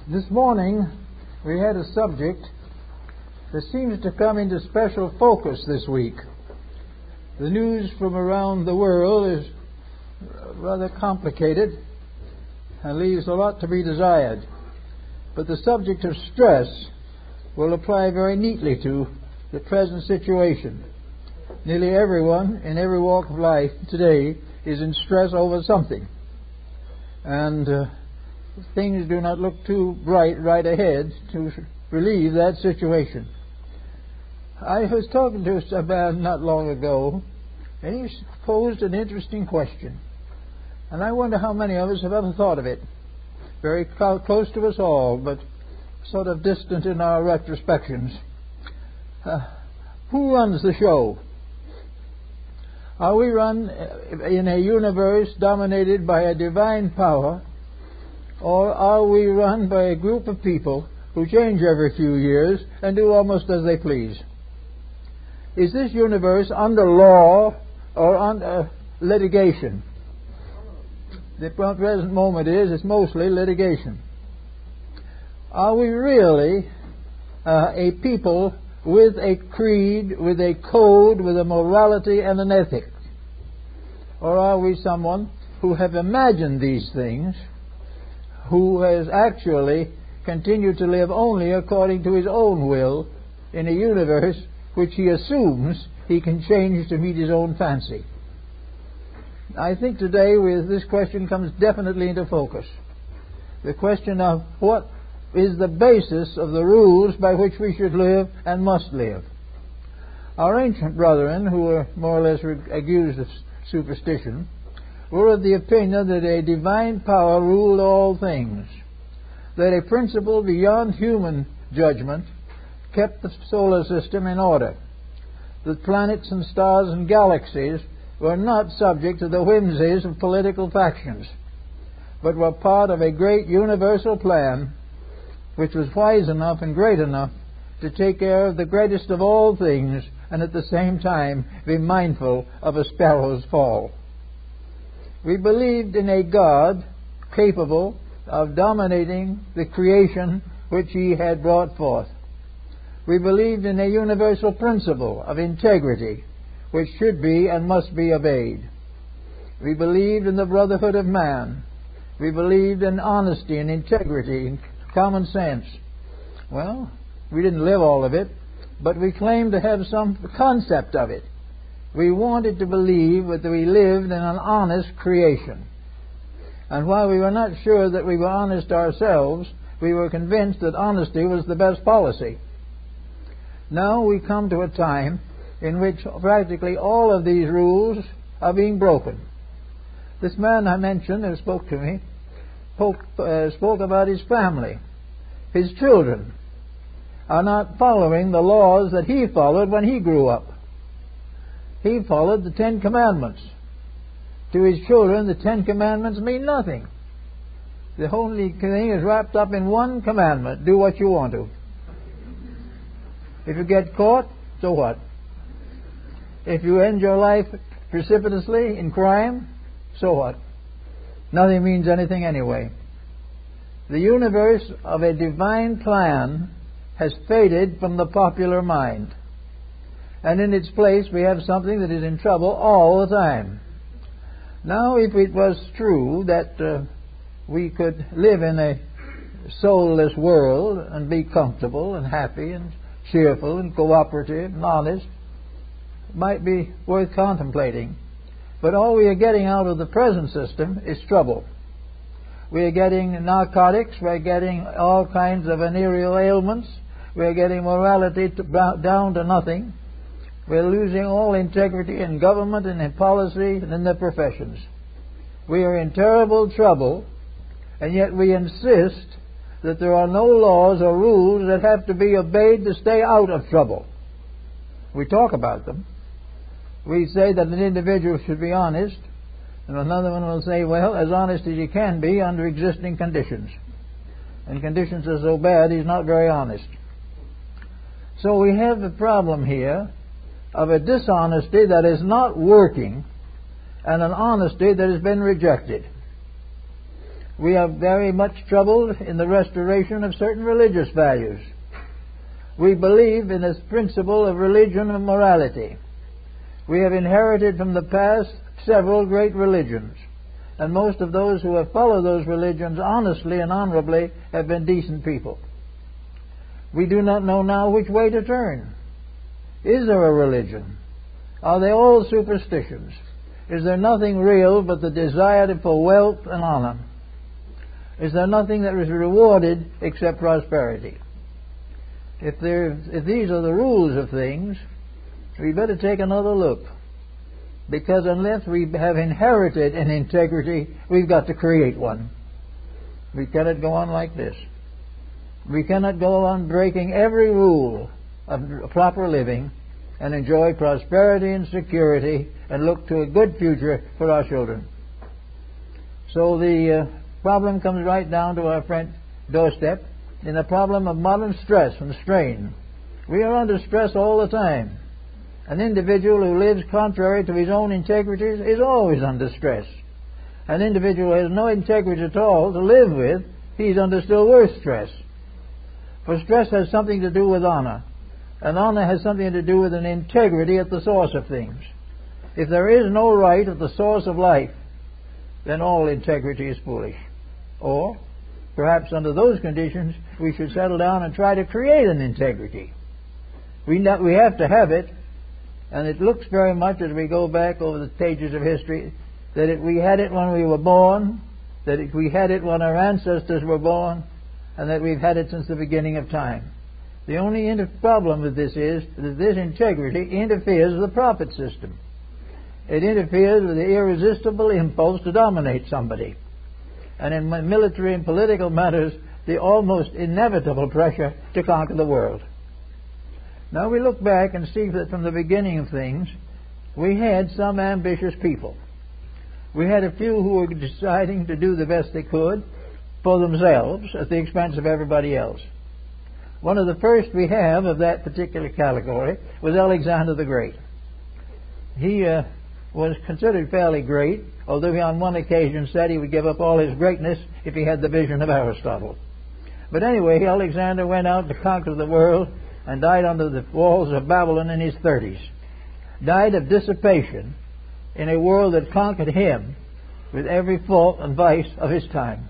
This morning we had a subject that seems to come into special focus this week. The news from around the world is rather complicated and leaves a lot to be desired. But the subject of stress will apply very neatly to the present situation. Nearly everyone in every walk of life today is in stress over something. And things do not look too bright right ahead to relieve that situation. I was talking to a man not long ago, and he posed an interesting question. And I wonder how many of us have ever thought of it. Very close to us all, but sort of distant in our retrospections. Who runs the show? Are we run in a universe dominated by a divine power, or are we run by a group of people who change every few years and do almost as they please? Is this universe under law or under litigation? The present moment it's mostly litigation. Are we really a people with a creed, with a code, with a morality and an ethic? Or are we someone who have imagined these things, who has actually continued to live only according to his own will in a universe which he assumes he can change to meet his own fancy? I think today this question comes definitely into focus. The question of what is the basis of the rules by which we should live and must live. Our ancient brethren, who were more or less accused of superstition, were of the opinion that a divine power ruled all things, that a principle beyond human judgment kept the solar system in order, that planets and stars and galaxies were not subject to the whimsies of political factions, but were part of a great universal plan which was wise enough and great enough to take care of the greatest of all things and at the same time be mindful of a sparrow's fall. We believed in a God capable of dominating the creation which He had brought forth. We believed in a universal principle of integrity which should be and must be obeyed. We believed in the brotherhood of man. We believed in honesty and integrity and common sense. Well, we didn't live all of it, but we claimed to have some concept of it. We wanted to believe that we lived in an honest creation. And while we were not sure that we were honest ourselves, we were convinced that honesty was the best policy. Now we come to a time in which practically all of these rules are being broken. This man I mentioned who spoke to me spoke about his family. His children are not following the laws that he followed when he grew up. He followed the Ten Commandments. To his children, the Ten Commandments mean nothing. The only thing is wrapped up in one commandment: do what you want to. If you get caught, so what? If you end your life precipitously in crime, so what? Nothing means anything anyway. The universe of a divine plan has faded from the popular mind. And in its place we have something that is in trouble all the time. Now, if it was true that we could live in a soulless world and be comfortable and happy and cheerful and cooperative and honest, it might be worth contemplating. But all we are getting out of the present system is trouble. We are getting narcotics, we are getting all kinds of venereal ailments, we are getting morality down to nothing. We are losing all integrity in government and in policy and in the professions. We are in terrible trouble, and yet we insist that there are no laws or rules that have to be obeyed to stay out of trouble. We talk about them. We say that an individual should be honest, and another one will say, well, as honest as he can be under existing conditions. And conditions are so bad, he's not very honest. So we have the problem here of a dishonesty that is not working and an honesty that has been rejected. We are very much troubled in the restoration of certain religious values. We believe in this principle of religion and morality. We have inherited from the past several great religions, and most of those who have followed those religions honestly and honorably have been decent people. We do not know now which way to turn. Is there a religion? Are they all superstitions? Is there nothing real but the desire for wealth and honor? Is there nothing that is rewarded except prosperity? If these are the rules of things, we better take another look. Because unless we have inherited an integrity, we've got to create one. We cannot go on like this. We cannot go on breaking every rule of proper living and enjoy prosperity and security and look to a good future for our children. So the problem comes right down to our front doorstep in the problem of modern stress and strain. We are under stress all the time. An individual who lives contrary to his own integrities is always under stress. An individual who has no integrity at all to live with, he's under still worse stress. For stress has something to do with honor, and honor has something to do with an integrity at the source of things. If there is no right at the source of life, then all integrity is foolish. Or, perhaps under those conditions, we should settle down and try to create an integrity. We have to have it, and it looks very much as we go back over the pages of history that we had it when we were born, that we had it when our ancestors were born, and that we've had it since the beginning of time. The only problem with this is that this integrity interferes with the profit system. It interferes with the irresistible impulse to dominate somebody. And in military and political matters, the almost inevitable pressure to conquer the world. Now we look back and see that from the beginning of things, we had some ambitious people. We had a few who were deciding to do the best they could for themselves at the expense of everybody else. One of the first we have of that particular category was Alexander the Great. He was considered fairly great, although he on one occasion said he would give up all his greatness if he had the vision of Aristotle. But anyway, Alexander went out to conquer the world and died under the walls of Babylon in his 30s. Died of dissipation in a world that conquered him with every fault and vice of his time.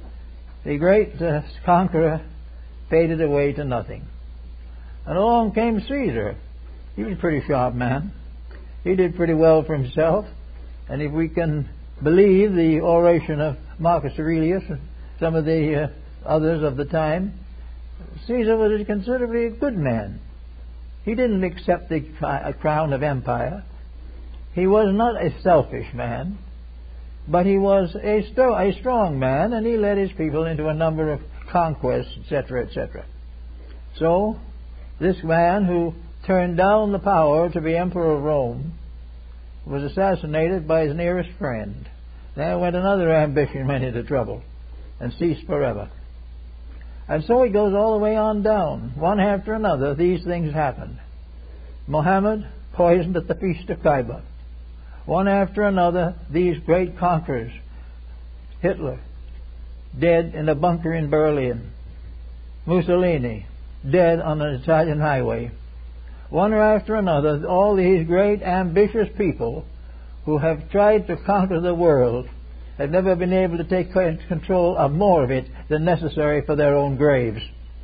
The great conqueror faded away to nothing. And along came Caesar. He was a pretty sharp man. He did pretty well for himself. And if we can believe the oration of Marcus Aurelius and some of the others of the time, Caesar was considerably a good man. He didn't accept the crown of empire. He was not a selfish man, but he was a strong man, and he led his people into a number of conquests, etc., etc. So, this man who turned down the power to be emperor of Rome was assassinated by his nearest friend. There went another ambition, went into trouble, and ceased forever. And so it goes all the way on down. One after another, these things happened. Muhammad poisoned at the Feast of Kaiba. One after another, these great conquerors. Hitler, dead in a bunker in Berlin. Mussolini, dead on an Italian highway. One after another, all these great ambitious people who have tried to conquer the world have never been able to take control of more of it than necessary for their own graves.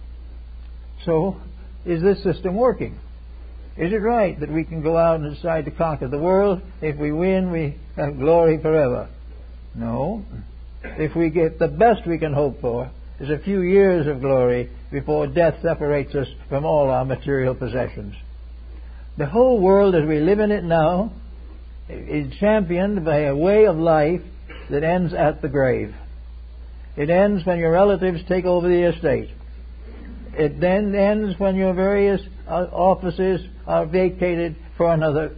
So, is this system working? Is it right that we can go out and decide to conquer the world? If we win, we have glory forever. No. If we get the best we can hope for is a few years of glory before death separates us from all our material possessions. The whole world as we live in it now is championed by a way of life that ends at the grave. It ends when your relatives take over the estate. It then ends when your various offices are vacated for another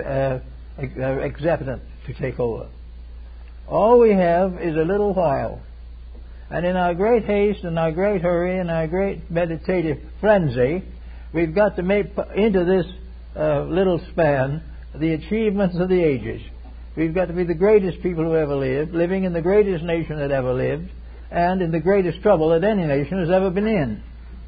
executant to take over. All we have is a little while. And in our great haste and our great hurry and our great meditative frenzy, we've got to make into this little span the achievements of the ages. We've got to be the greatest people who ever lived, living in the greatest nation that ever lived, and in the greatest trouble that any nation has ever been in.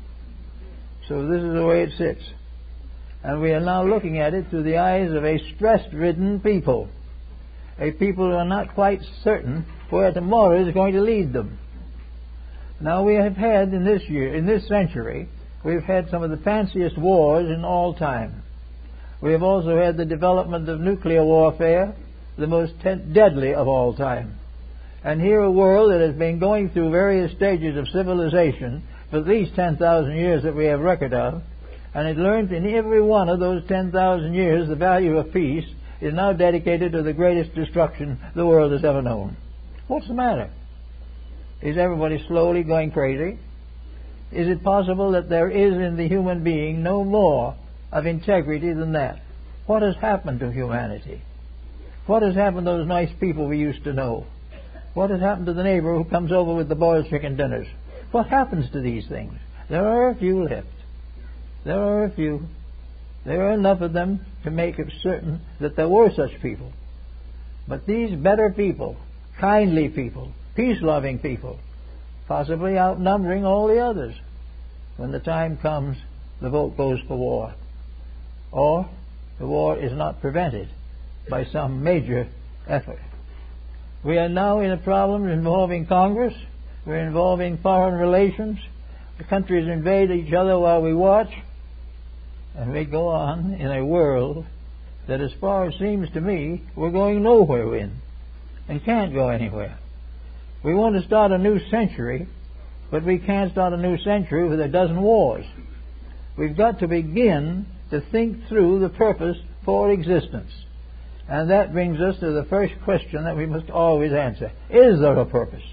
So this is the way it sits. And we are now looking at it through the eyes of a stress-ridden people. A people who are not quite certain where tomorrow is going to lead them. Now we have had in this century, we've had some of the fanciest wars in all time. We have also had the development of nuclear warfare, the most deadly of all time. And here a world that has been going through various stages of civilization for at least 10,000 years that we have record of, and it learned in every one of those 10,000 years the value of peace, is now dedicated to the greatest destruction the world has ever known. What's the matter? Is everybody slowly going crazy? Is it possible that there is in the human being no more of integrity than that? What has happened to humanity? What has happened to those nice people we used to know? What has happened to the neighbor who comes over with the boiled chicken dinners? What happens to these things? There are a few left. There are a few. There are enough of them to make it certain that there were such people. But these better people, kindly people, peace-loving people, possibly outnumbering all the others, when the time comes, the vote goes for war. Or the war is not prevented by some major effort. We are now in a problem involving Congress. We're involving foreign relations. The countries invade each other while we watch. And we go on in a world that, as far as seems to me, we're going nowhere in and can't go anywhere. We want to start a new century, but we can't start a new century with a dozen wars. We've got to begin to think through the purpose for existence. And that brings us to the first question that we must always answer. Is there a purpose?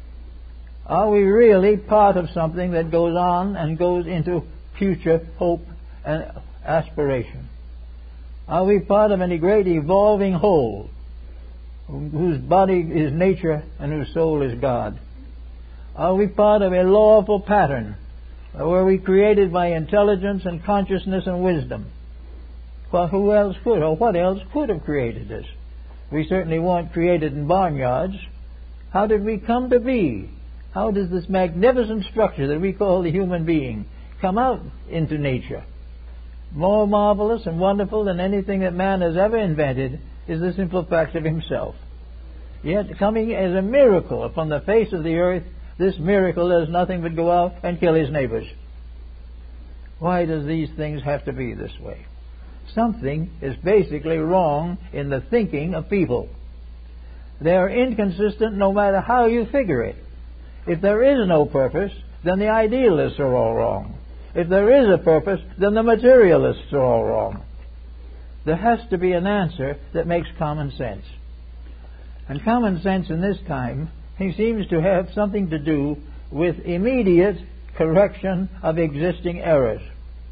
Are we really part of something that goes on and goes into future hope and aspiration? Are we part of any great evolving whole whose body is nature and whose soul is God? Are we part of a lawful pattern where we created by intelligence and consciousness and wisdom? Well, who else could, or what else could have created this? We certainly weren't created in barnyards. How did we come to be? How does this magnificent structure that we call the human being come out into nature? More marvelous and wonderful than anything that man has ever invented is the simple fact of himself. Yet coming as a miracle upon the face of the earth, this miracle does nothing but go out and kill his neighbors. Why does these things have to be this way? Something is basically wrong in the thinking of people. They are inconsistent no matter how you figure it. If there is no purpose, then the idealists are all wrong. If there is a purpose, then the materialists are all wrong. There has to be an answer that makes common sense. And common sense in this time, he seems to have something to do with immediate correction of existing errors.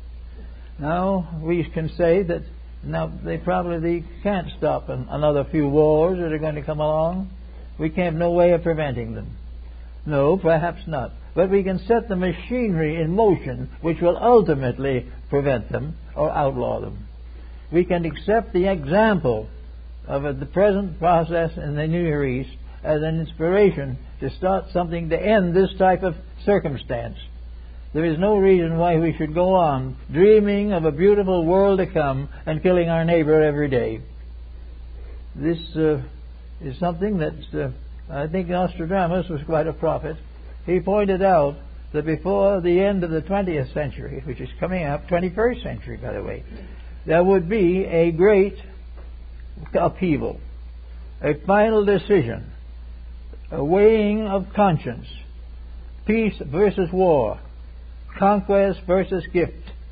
Now, we can say that now they probably can't stop another few wars that are going to come along. We have no way of preventing them. No, perhaps not. But we can set the machinery in motion which will ultimately prevent them or outlaw them. We can accept the example of the present process in the Near East as an inspiration to start something to end this type of circumstance. There is no reason why we should go on dreaming of a beautiful world to come and killing our neighbor every day. This is something that I think Nostradamus was quite a prophet. He pointed out that before the end of the 20th century, which is coming up, 21st century, by the way, there would be a great upheaval, a final decision, a weighing of conscience, peace versus war, conquest versus gift,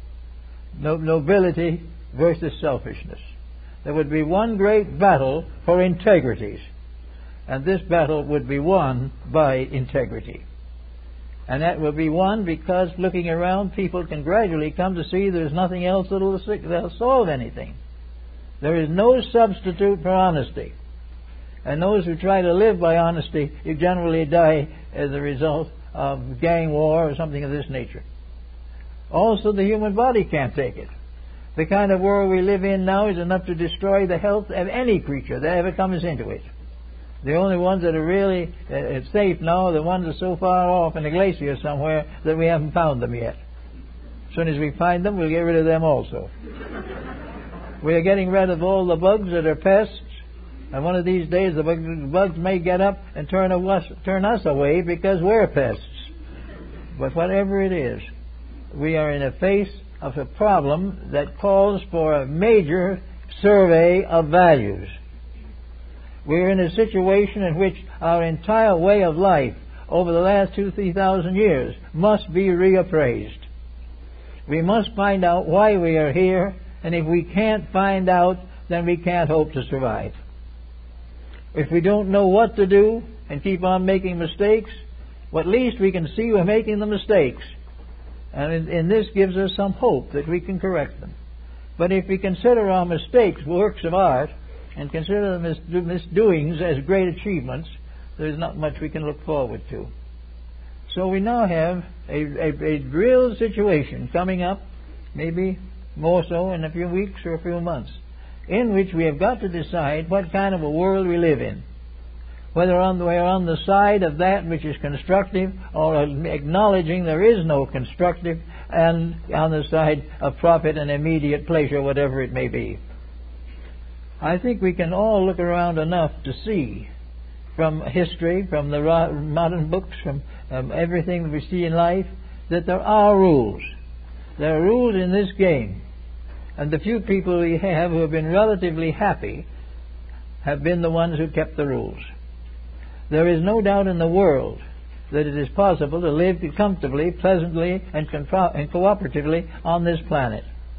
nobility versus selfishness. There would be one great battle for integrities, and this battle would be won by integrity. And that will be won because looking around, people can gradually come to see there's nothing else that'll solve anything. There is no substitute for honesty. And those who try to live by honesty, you generally die as a result of gang war or something of this nature. Also, the human body can't take it. The kind of world we live in now is enough to destroy the health of any creature that ever comes into it. The only ones that are really safe now are the ones that are so far off in a glacier somewhere that we haven't found them yet. As soon as we find them, we'll get rid of them also. We are getting rid of all the bugs that are pests, and one of these days the bugs may get up and turn us away because we're pests. But whatever it is, we are in the face of a problem that calls for a major survey of values. We're in a situation in which our entire way of life over the last 2,000-3,000 years must be reappraised. We must find out why we are here, and if we can't find out, then we can't hope to survive. If we don't know what to do and keep on making mistakes, well, at least we can see we're making the mistakes. And this gives us some hope that we can correct them. But if we consider our mistakes works of art and consider the misdoings as great achievements, there's not much we can look forward to. So we now have a real situation coming up, maybe more so in a few weeks or a few months, in which we have got to decide what kind of a world we live in. Whether we're on the side of that which is constructive or acknowledging there is no constructive, and on the side of profit and immediate pleasure, whatever it may be. I think we can all look around enough to see from history, from the modern books, from everything that we see in life, that there are rules. There are rules in this game. And the few people we have who have been relatively happy have been the ones who kept the rules. There is no doubt in the world that it is possible to live comfortably, pleasantly, and cooperatively on this planet.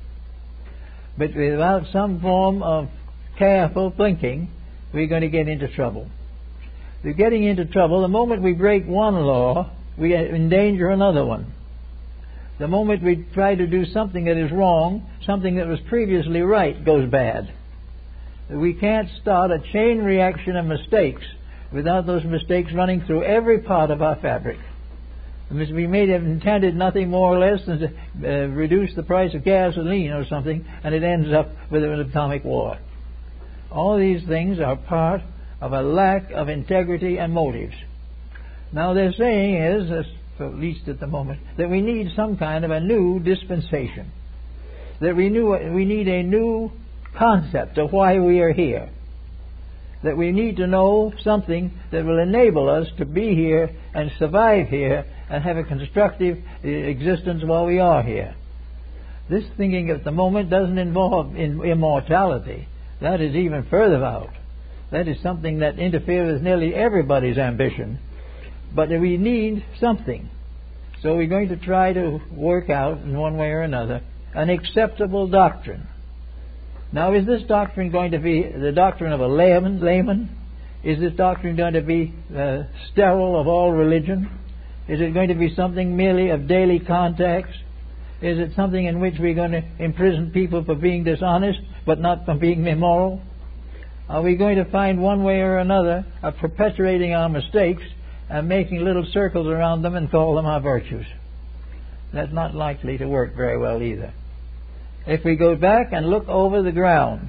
But without some form of careful thinking, we're going to get into trouble. We're getting into trouble. The moment we break one law, we endanger another one. The moment we try to do something that is wrong, something that was previously right goes bad. We can't start a chain reaction of mistakes without those mistakes running through every part of our fabric. We may have intended nothing more or less than to reduce the price of gasoline or something, and it ends up with an atomic war. All these things are part of a lack of integrity and motives. Now their saying is, at least at the moment, that we need some kind of a new dispensation. That we need a new concept of why we are here. That we need to know something that will enable us to be here and survive here and have a constructive existence while we are here. This thinking at the moment doesn't involve immortality. That is even further out. That is something that interferes with nearly everybody's ambition. But we need something. So we're going to try to work out, in one way or another, an acceptable doctrine. Now, is this doctrine going to be the doctrine of a layman? Is this doctrine going to be sterile of all religion? Is it going to be something merely of daily contacts? Is it something in which we're going to imprison people for being dishonest, but not for being immoral? Are we going to find one way or another of perpetuating our mistakes and making little circles around them and call them our virtues? That's not likely to work very well either. If we go back and look over the grounds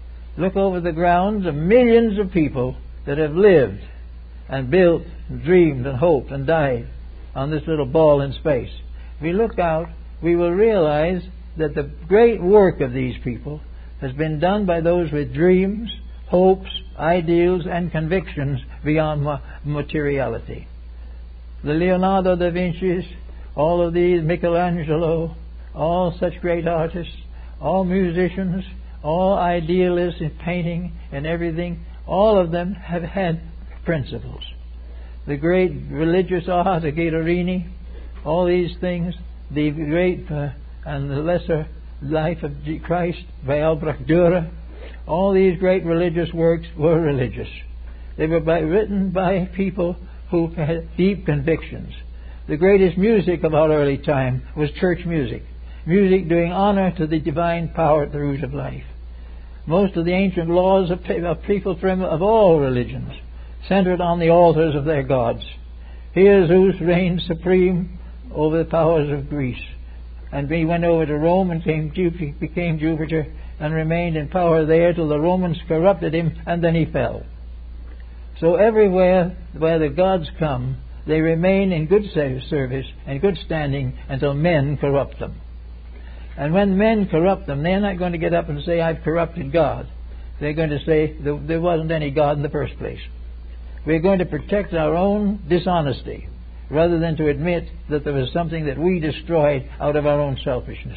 of millions of people that have lived and built and dreamed and hoped and died on this little ball in space, if we look out, we will realize that the great work of these people has been done by those with dreams, hopes, ideals, and convictions beyond materiality. The Leonardo da Vinci's, all of these, Michelangelo, all such great artists, all musicians, all idealists in painting and everything, all of them have had principles. The great religious art of Guidorini, all these things, the great and the lesser life of Christ by Albrecht Dürer, all these great religious works were religious. They were written by people who had deep convictions. The greatest music of our early time was church music. Music doing honor to the divine power at the root of life. Most of the ancient laws of people of all religions centered on the altars of their gods. Here Zeus reigned supreme over the powers of Greece. and he went over to Rome and became Jupiter and remained in power there till the Romans corrupted him, and then he fell. So everywhere where the gods come, they remain in good service and good standing until men corrupt them. And when men corrupt them, they're not going to get up and say, I've corrupted God. They're going to say, there wasn't any God in the first place. We're going to protect our own dishonesty rather than to admit that there was something that we destroyed out of our own selfishness.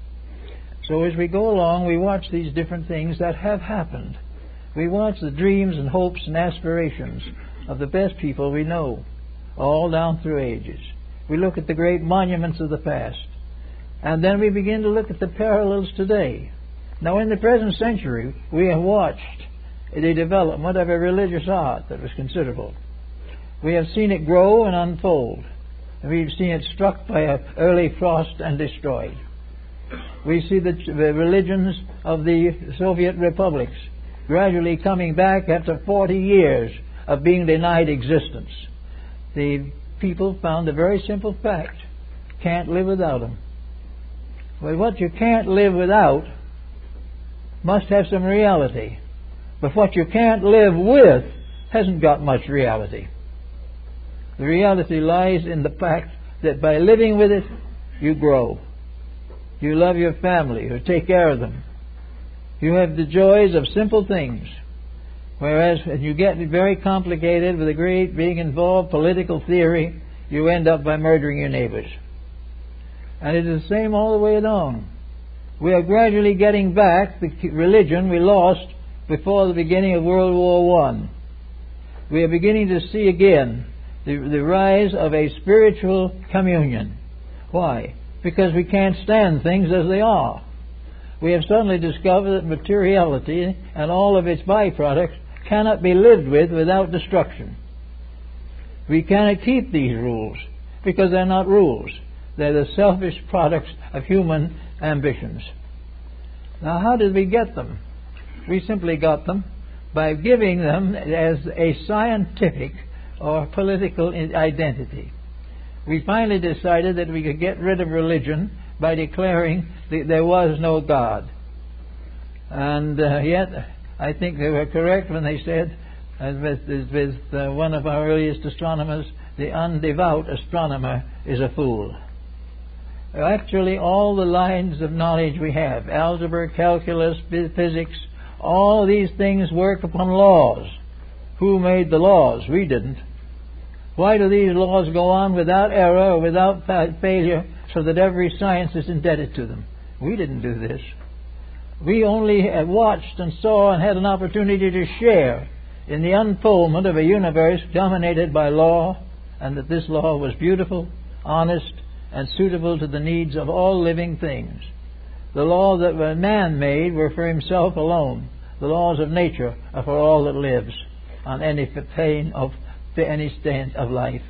So as we go along, we watch these different things that have happened. We watch the dreams and hopes and aspirations of the best people we know, all down through ages. We look at the great monuments of the past. And then we begin to look at the parallels today. Now, in the present century, we have watched the development of a religious art that was considerable. We have seen it grow and unfold. We've seen it struck by an early frost and destroyed. We see the religions of the Soviet republics gradually coming back after 40 years of being denied existence. The people found a very simple fact: can't live without them. Well, what you can't live without must have some reality. But what you can't live with hasn't got much reality. The reality lies in the fact that by living with it, you grow. You love your family, you take care of them. You have the joys of simple things. Whereas when you get very complicated with a great being involved political theory, you end up by murdering your neighbors. And it is the same all the way along. We are gradually getting back the religion we lost before the beginning of World War I. We are beginning to see again the rise of a spiritual communion. Why? Because we can't stand things as they are. We have suddenly discovered that materiality and all of its byproducts cannot be lived with without destruction. We cannot keep these rules because they're not rules. They're the selfish products of human ambitions. Now, how did we get them? We simply got them by giving them as a scientific or political identity. We finally decided that we could get rid of religion by declaring that there was no God. And yet, I think they were correct when they said, with one of our earliest astronomers, the undevout astronomer is a fool. Actually, all the lines of knowledge we have, algebra, calculus, physics, all these things work upon laws. Who made the laws? We didn't. Why do these laws go on without error or without failure so that every science is indebted to them? We didn't do this. We only watched and saw and had an opportunity to share in the unfoldment of a universe dominated by law, and that this law was beautiful, honest, and suitable to the needs of all living things. The laws that were man-made were for himself alone. The laws of nature are for all that lives on any plane of any stand of life.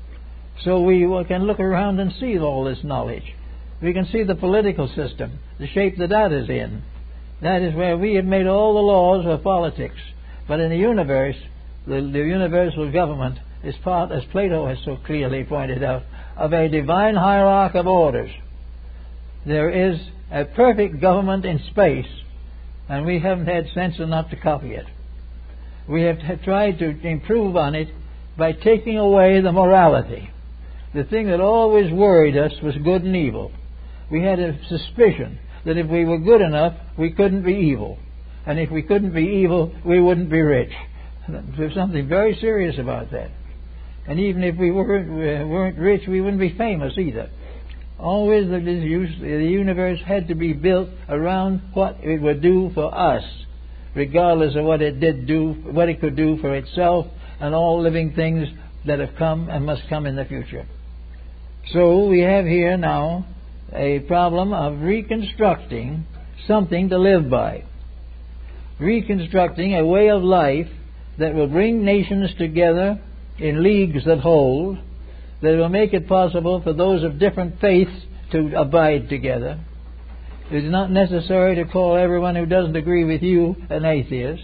So we can look around and see all this knowledge. We can see the political system, the shape that is in. That is where we have made all the laws of politics. But in the universe, the universal government is part, as Plato has so clearly pointed out, of a divine hierarchy of orders. There is a perfect government in space, and we haven't had sense enough to copy it. We have tried to improve on it by taking away the morality. The thing that always worried us was good and evil. We had a suspicion that if we were good enough, we couldn't be evil. And if we couldn't be evil, we wouldn't be rich. There's something very serious about that. And even if we weren't rich, we wouldn't be famous either. Always the universe had to be built around what it would do for us, regardless of what it did do, what it could do for itself and all living things that have come and must come in the future. So we have here now a problem of reconstructing something to live by. Reconstructing a way of life that will bring nations together in leagues that hold, that will make it possible for those of different faiths to abide together. It is not necessary to call everyone who doesn't agree with you an atheist.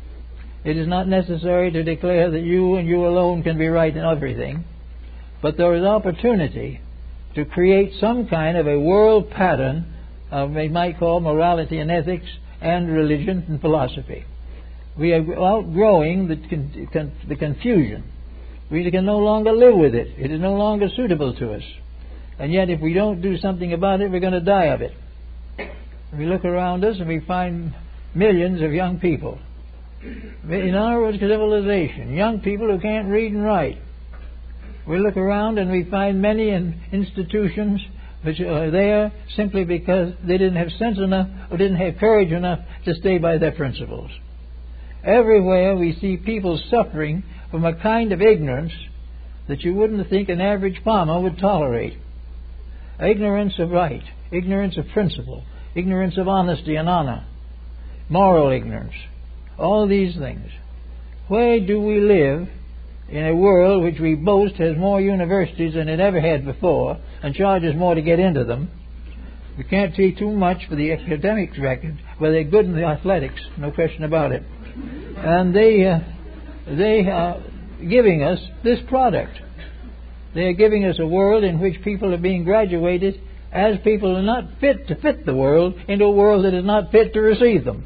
It is not necessary to declare that you and you alone can be right in everything. But there is opportunity to create some kind of a world pattern of, we might call, morality and ethics and religion and philosophy. We are outgrowing the confusion. We can no longer live with it. It is no longer suitable to us. And yet if we don't do something about it, we're going to die of it. We look around us and we find millions of young people in our civilization, young people who can't read and write. We look around and we find many institutions which are there simply because they didn't have sense enough or didn't have courage enough to stay by their principles. Everywhere we see people suffering from a kind of ignorance that you wouldn't think an average farmer would tolerate. Ignorance of right, ignorance of principle, ignorance of honesty and honor, moral ignorance, all these things. Where do we live in a world which we boast has more universities than it ever had before and charges more to get into them? We can't see too much for the academics record, but they're good in the athletics, no question about it. And they are giving us this product. They are giving us a world in which people are being graduated as people are not fit to fit the world into a world that is not fit to receive them.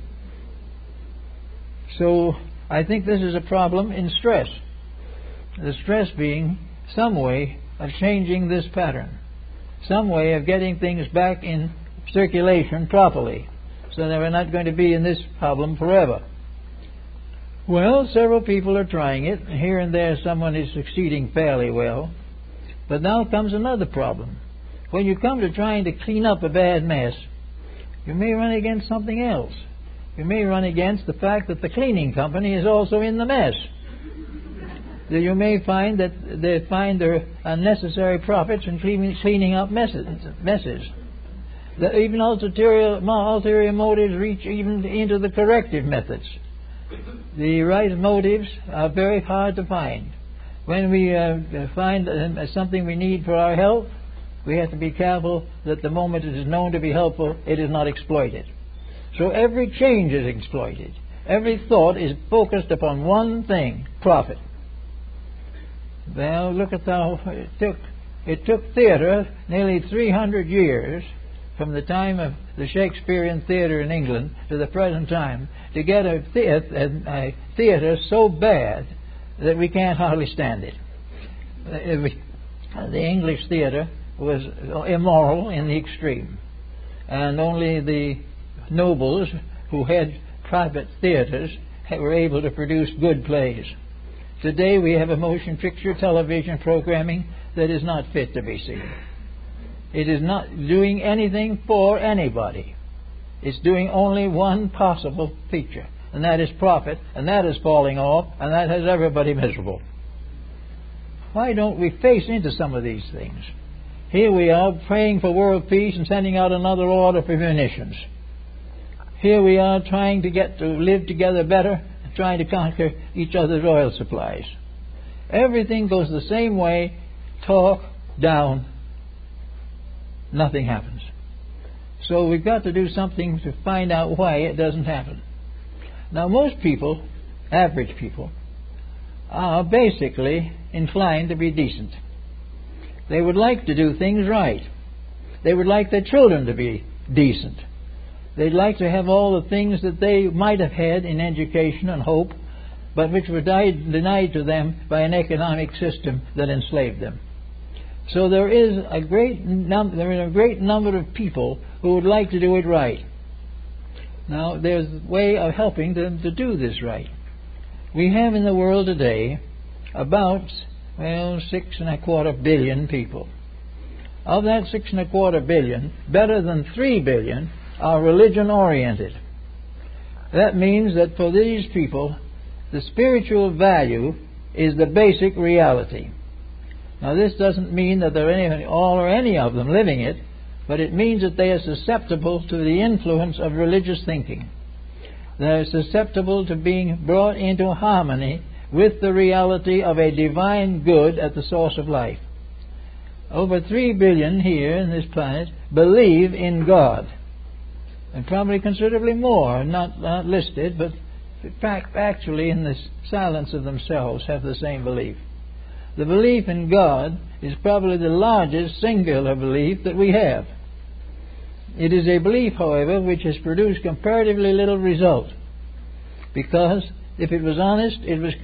So I think this is a problem in stress. The stress being some way of changing this pattern, some way of getting things back in circulation properly, so that we're not going to be in this problem forever. Well, several people are trying it. Here and there someone is succeeding fairly well. But now comes another problem. When you come to trying to clean up a bad mess, you may run against something else. You may run against the fact that the cleaning company is also in the mess. You may find that they find their unnecessary profits in cleaning up messes. That even ulterior motives reach even into the corrective methods. The right motives are very hard to find. When we find something we need for our health, we have to be careful that the moment it is known to be helpful, it is not exploited. So every change is exploited. Every thought is focused upon one thing, profit. Well, look at how it took theatre nearly 300 years from the time of the Shakespearean theatre in England to the present time to get a theatre so bad that we can't hardly stand it. The English theatre was immoral in the extreme, and only the nobles who had private theatres were able to produce good plays. Today we have a motion picture television programming that is not fit to be seen. It is not doing anything for anybody. It's doing only one possible feature, and that is profit, and that is falling off, and that has everybody miserable. Why don't we face into some of these things? Here we are praying for world peace and sending out another order for munitions. Here we are trying to get to live together better, trying to conquer each other's oil supplies. Everything goes the same way. Talk down. Nothing happens. So we've got to do something to find out why it doesn't happen. Now most people, average people, are basically inclined to be decent. They would like to do things right. They would like their children to be decent. They'd like to have all the things that they might have had in education and hope, but which were denied to them by an economic system that enslaved them. So there is a great number of people who would like to do it right. Now, there's a way of helping them to do this right. We have in the world today about, 6.25 billion people. Of that 6.25 billion, better than 3 billion are religion-oriented. That means that for these people, the spiritual value is the basic reality. Now, this doesn't mean that there are all or any of them living it, but it means that they are susceptible to the influence of religious thinking. They are susceptible to being brought into harmony with the reality of a divine good at the source of life. Over 3 billion here in this planet believe in God, and probably considerably more, not listed, but in fact, actually in the silence of themselves have the same belief. The belief in God is probably the largest singular belief that we have. It is a belief, however, which has produced comparatively little result, because if it was honest, it was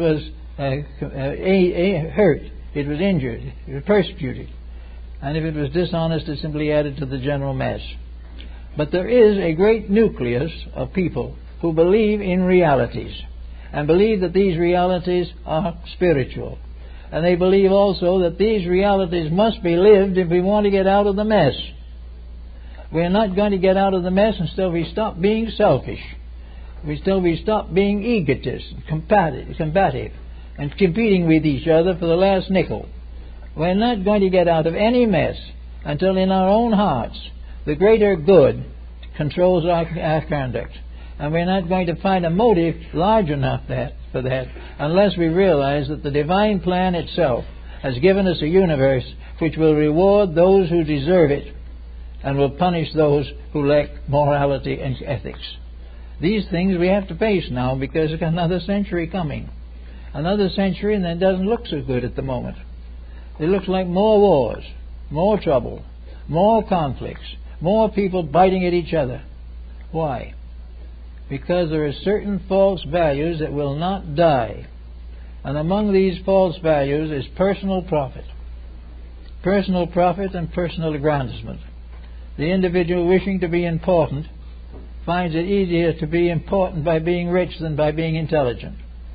hurt, it was injured, it was persecuted, and if it was dishonest, it simply added to the general mass. But there is a great nucleus of people who believe in realities, and believe that these realities are spiritual. And they believe also that these realities must be lived if we want to get out of the mess. We're not going to get out of the mess until we stop being selfish, until we stop being egotists, combative, and competing with each other for the last nickel. We're not going to get out of any mess until in our own hearts the greater good controls our conduct. And we're not going to find a motive large enough for that unless we realize that the divine plan itself has given us a universe which will reward those who deserve it and will punish those who lack morality and ethics. These things we have to face now, because there's another century coming. Another century, and it doesn't look so good at the moment. It looks like more wars, more trouble, more conflicts, more people biting at each other. Why? Because there are certain false values that will not die. And among these false values is personal profit. Personal profit and personal aggrandizement. The individual wishing to be important finds it easier to be important by being rich than by being intelligent.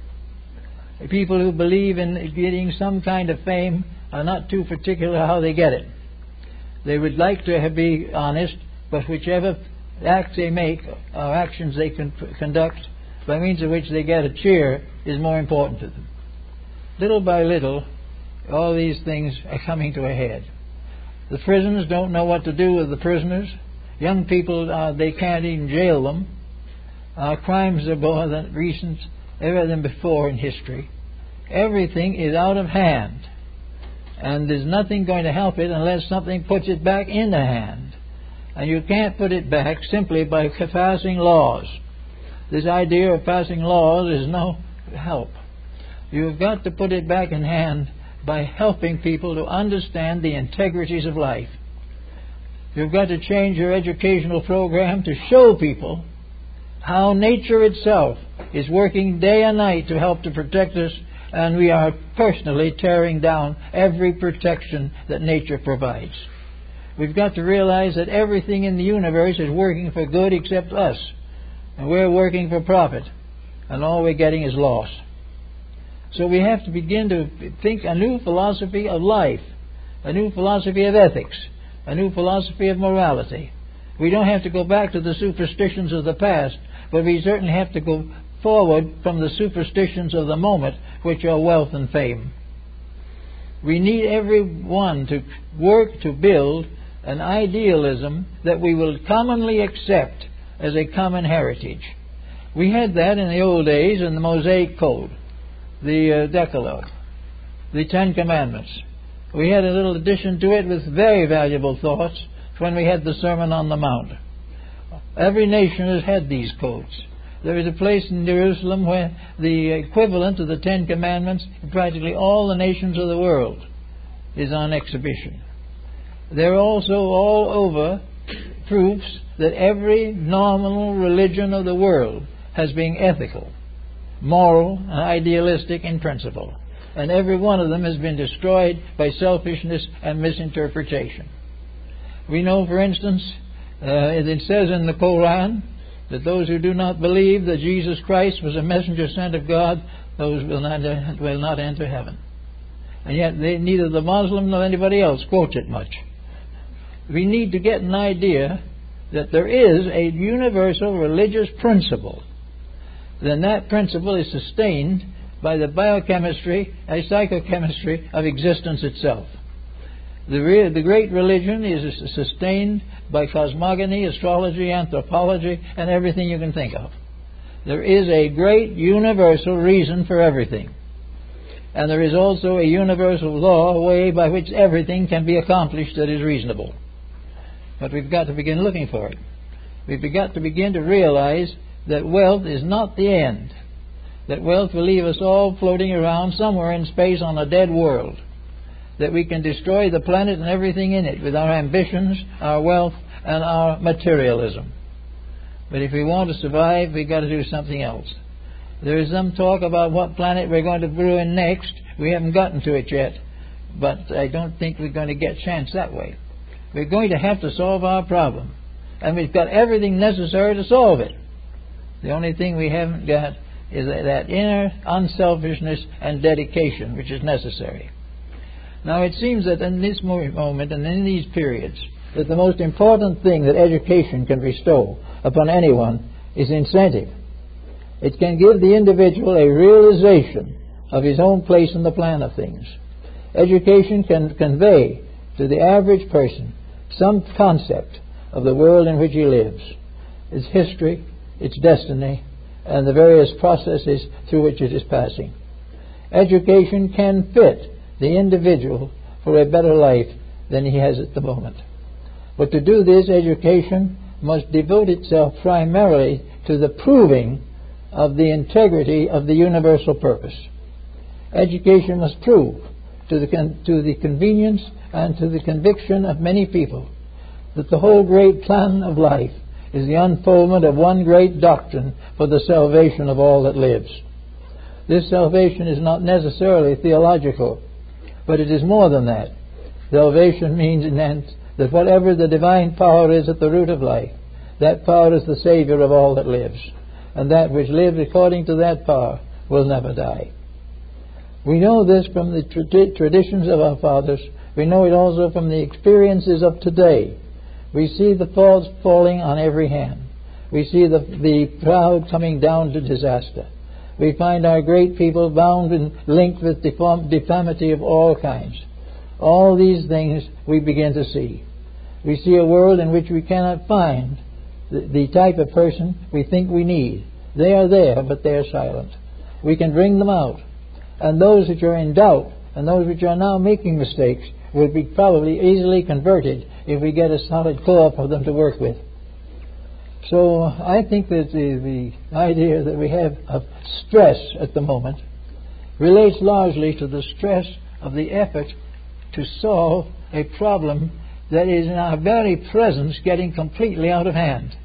People who believe in getting some kind of fame are not too particular how they get it. They would like to be honest, but whichever acts they make or actions they conduct by means of which they get a cheer is more important to them. Little by little, all these things are coming to a head. The prisons don't know what to do with the prisoners. Young people, they can't even jail them. Crimes are more recent ever than before in history. Everything is out of hand, and there's nothing going to help it unless something puts it back in the hand. And you can't put it back simply by passing laws. This idea of passing laws is no help. You've got to put it back in hand by helping people to understand the integrities of life. You've got to change your educational program to show people how nature itself is working day and night to help to protect us, and we are personally tearing down every protection that nature provides. We've got to realize that everything in the universe is working for good except us, and we're working for profit, and all we're getting is loss. So we have to begin to think a new philosophy of life, a new philosophy of ethics, a new philosophy of morality. We don't have to go back to the superstitions of the past, but we certainly have to go forward from the superstitions of the moment, which are wealth and fame. We need everyone to work to build an idealism that we will commonly accept as a common heritage. We had that in the old days in the Mosaic Code, the Decalogue, the Ten Commandments. We had a little addition to it with very valuable thoughts when we had the Sermon on the Mount. Every nation has had these codes. There is a place in Jerusalem where the equivalent of the Ten Commandments in practically all the nations of the world is on exhibition. There are also all over proofs that every nominal religion of the world has been ethical, moral, and idealistic in principle. And every one of them has been destroyed by selfishness and misinterpretation. We know, for instance, it says in the Quran that those who do not believe that Jesus Christ was a messenger sent of God, those will not enter heaven. And yet neither the Muslim nor anybody else quotes it much. We need to get an idea that there is a universal religious principle. Then that principle is sustained by the biochemistry and psychochemistry of existence itself. The great religion is sustained by cosmogony, astrology, anthropology, and everything you can think of. There is a great universal reason for everything. And there is also a universal law, a way by which everything can be accomplished that is reasonable. But we've got to begin looking for it. We've got to begin to realize that wealth is not the end. that wealth will leave us all floating around somewhere in space on a dead world, that we can destroy the planet and everything in it with our ambitions, our wealth, and our materialism. But if we want to survive, we've got to do something else. There is some talk about what planet we're going to ruin next. We haven't gotten to it yet, but I don't think we're going to get a chance that way. We're going to have to solve our problem, and we've got everything necessary to solve it. The only thing we haven't got is that inner unselfishness and dedication which is necessary. Now it seems that in this moment and in these periods that the most important thing that education can bestow upon anyone is incentive. It can give the individual a realization of his own place in the plan of things. Education can convey to the average person some concept of the world in which he lives, its history, its destiny, and the various processes through which it is passing. Education can fit the individual for a better life than he has at the moment. But to do this, education must devote itself primarily to the proving of the integrity of the universal purpose. Education must prove to the convenience and to the conviction of many people that the whole great plan of life is the unfoldment of one great doctrine for the salvation of all that lives. This salvation is not necessarily theological, but it is more than that. Salvation means in that whatever the divine power is at the root of life, that power is the Savior of all that lives, and that which lives according to that power will never die. We know this from the traditions of our fathers. We know it also from the experiences of today. We see the faults falling on every hand. We see the proud coming down to disaster. We find our great people bound and linked with deformity of all kinds. All these things we begin to see. We see a world in which we cannot find the type of person we think we need. They are there, but they are silent. We can bring them out. And those which are in doubt and those which are now making mistakes will be probably easily converted if we get a solid core for them to work with. So I think that the idea that we have of stress at the moment relates largely to the stress of the effort to solve a problem that is in our very presence getting completely out of hand.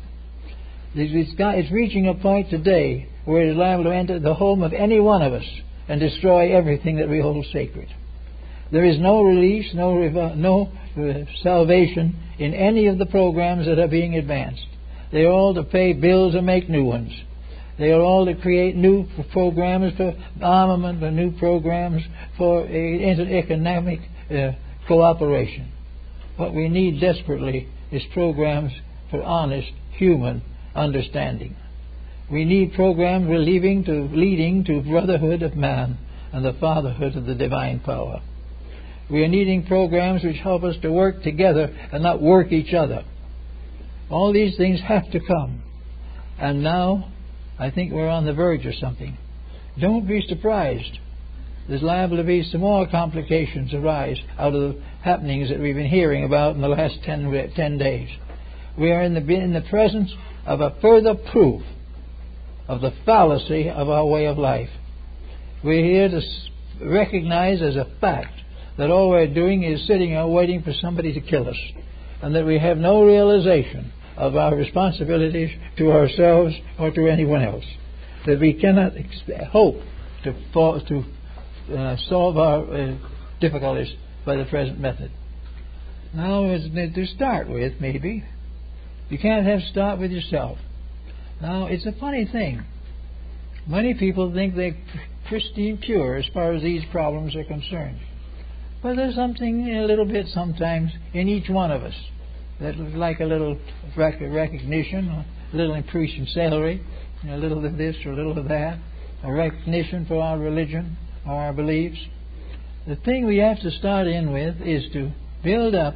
It's reaching a point today where it is liable to enter the home of any one of us and destroy everything that we hold sacred. There is no release, no salvation in any of the programs that are being advanced. They are all to pay bills or make new ones. They are all to create new programs for armament and new programs for economic cooperation. What we need desperately is programs for honest human understanding. We need programs leading to brotherhood of man and the fatherhood of the divine power. We are needing programs which help us to work together and not work each other. All these things have to come. And now, I think we're on the verge of something. Don't be surprised. There's liable to be some more complications arise out of the happenings that we've been hearing about in the last 10 days. We are in the presence of a further proof of the fallacy of our way of life. We're here to recognize as a fact that all we're doing is sitting there waiting for somebody to kill us, and that we have no realization of our responsibilities to ourselves or to anyone else, that we cannot hope to solve our difficulties by the present method. Now, to start with, maybe, you can't start with yourself. Now, it's a funny thing. Many people think they're pristine pure as far as these problems are concerned. But there's something a little bit sometimes in each one of us that is like a little recognition, a little increase in salary, a little of this or a little of that, a recognition for our religion or our beliefs. The thing we have to start in with is to build up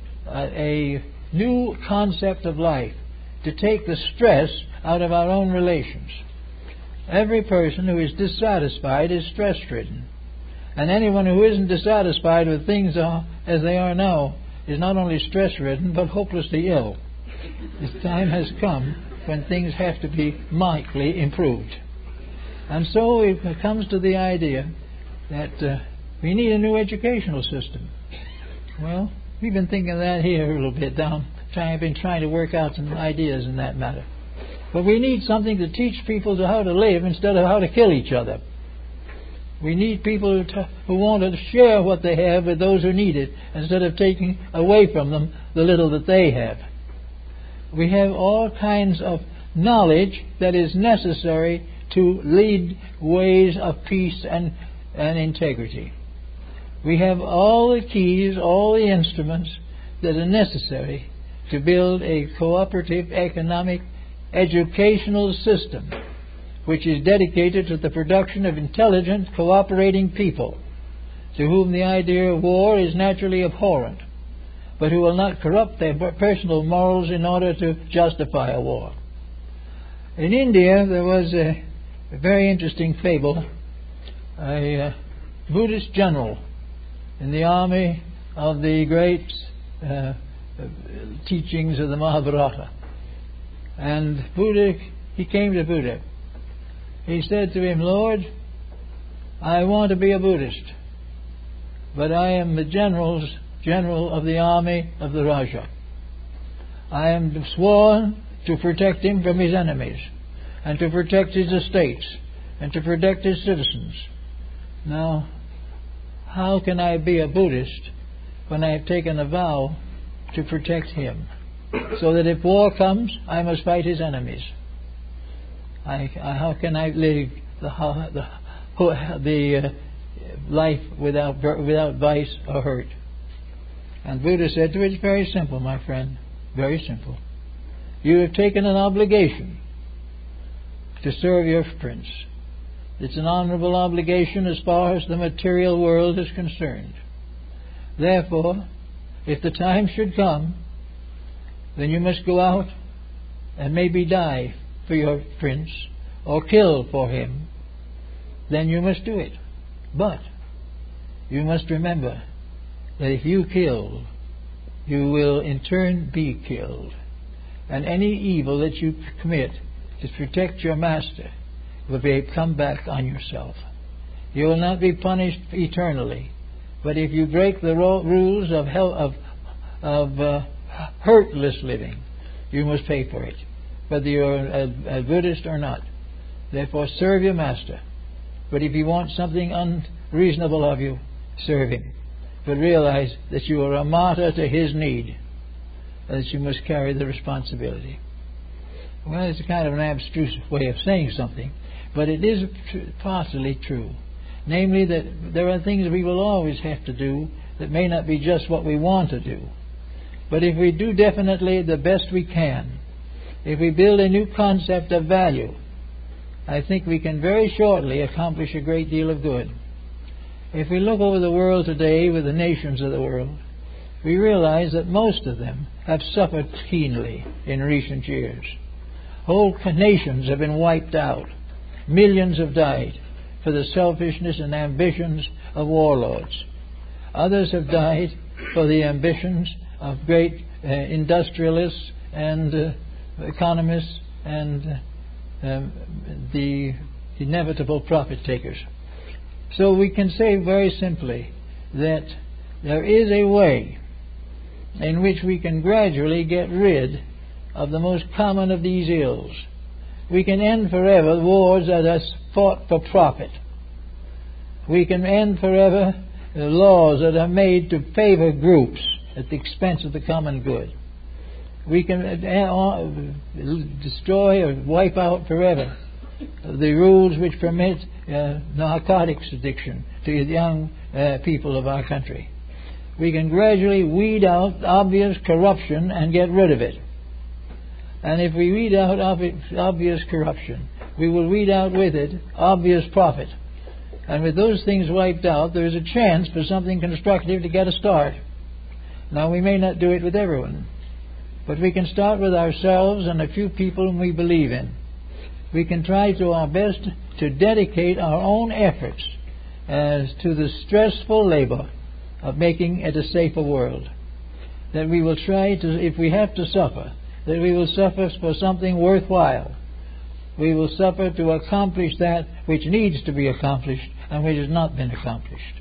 a new concept of life, to take the stress out of our own relations. Every person who is dissatisfied is stress-ridden. And anyone who isn't dissatisfied with things as they are now is not only stress-ridden, but hopelessly ill. The time has come when things have to be markedly improved. And so it comes to the idea that we need a new educational system. Well, we've been thinking of that here a little bit I've been trying to work out some ideas in that matter. But we need something to teach people how to live instead of how to kill each other. We need people who want to share what they have with those who need it instead of taking away from them the little that they have. We have all kinds of knowledge that is necessary to lead ways of peace and integrity. We have all the keys, all the instruments that are necessary to build a cooperative economic educational system which is dedicated to the production of intelligent, cooperating people to whom the idea of war is naturally abhorrent, but who will not corrupt their personal morals in order to justify a war. In India, there was a very interesting fable. A Buddhist general in the army of the great teachings of the Mahabharata. And he came to Buddha. He said to him, "Lord, I want to be a Buddhist, but I am the general of the army of the Raja. I am sworn to protect him from his enemies, and to protect his estates, and to protect his citizens. Now, how can I be a Buddhist when I have taken a vow to protect him, so that if war comes, I must fight his enemies? How can I live the life without vice or hurt?" And Buddha said to it, "It's very simple, my friend, very simple. You have taken an obligation to serve your prince. It's an honorable obligation as far as the material world is concerned. Therefore, if the time should come, then you must go out and maybe die for your prince or kill for him. Then you must do it. But you must remember that if you kill, you will in turn be killed. And any evil that you commit to protect your master will come back on yourself. You will not be punished eternally, but if you break the rules of hurtless living, you must pay for it, whether you're a Buddhist or not. Therefore, serve your master. But if he wants something unreasonable of you, serve him. But realize that you are a martyr to his need, and that you must carry the responsibility." Well, it's a kind of an abstruse way of saying something, but it is partially true. Namely, that there are things we will always have to do that may not be just what we want to do. But if we do definitely the best we can, if we build a new concept of value, I think we can very shortly accomplish a great deal of good. If we look over the world today with the nations of the world, we realize that most of them have suffered keenly in recent years. Whole nations have been wiped out. Millions have died for the selfishness and ambitions of warlords. Others have died for the ambitions of great industrialists and economists and the inevitable profit takers. So we can say very simply that there is a way in which we can gradually get rid of the most common of these ills. We can end forever wars that are fought for profit. We can end forever laws that are made to favor groups at the expense of the common good. We can destroy or wipe out forever the rules which permit narcotics addiction to young people of our country. We can gradually weed out obvious corruption and get rid of it. And if we weed out obvious corruption, we will weed out with it obvious profit. And with those things wiped out, there is a chance for something constructive to get a start. Now, we may not do it with everyone, but we can start with ourselves and a few people whom we believe in. We can try to our best to dedicate our own efforts to the stressful labor of making it a safer world. That we will try to, if we have to suffer, that we will suffer for something worthwhile. we will suffer to accomplish that which needs to be accomplished and which has not been accomplished.